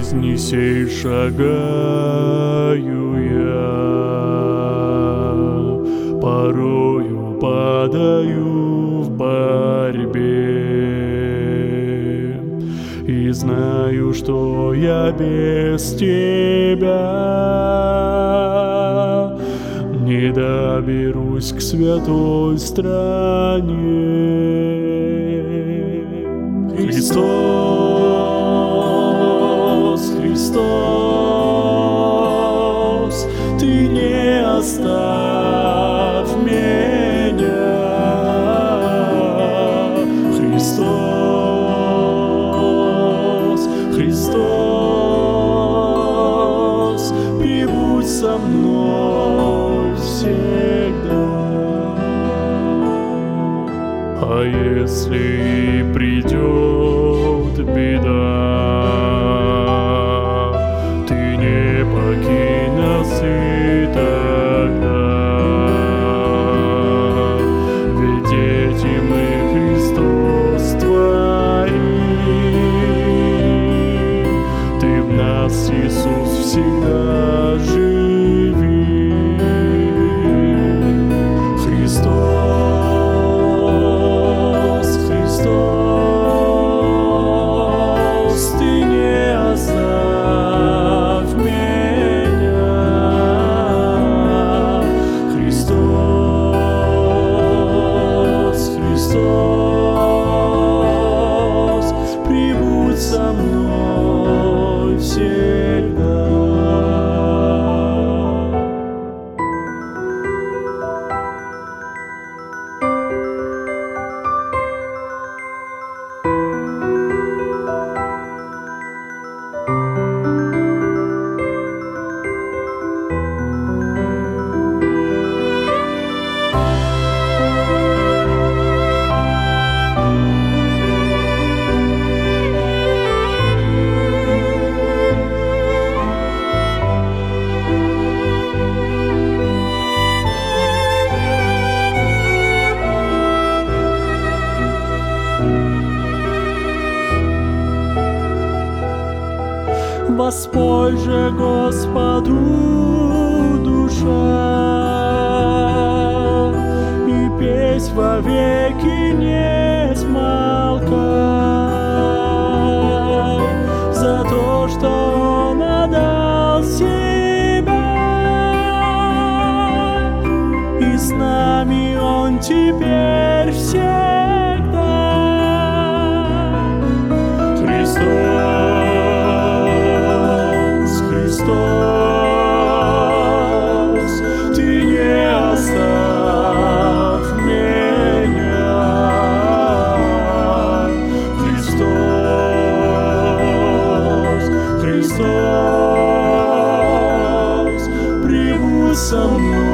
жизни сей шагаю я, порою падаю в борьбе и знаю, что я без тебя не доберусь к святой стране. Христос, Христос, Ты не оставь меня. Христос, Христос, прибудь со мной всегда. А если и придет беда, Ты не покинь нас и тогда, ведь дети мы Христос твои. Ты в нас, Иисус, всегда живи. Христос, Христос, Ты не оставь меня. Христос, Христос, прибудь со мной всегда. Воспой же Господу душа, и песнь вовеки не смолкай, за то, что Он отдал себя, и с нами Он теперь всегда. Христос, Христос, Ты не оставь меня. Христос, Христос, прибудь со мной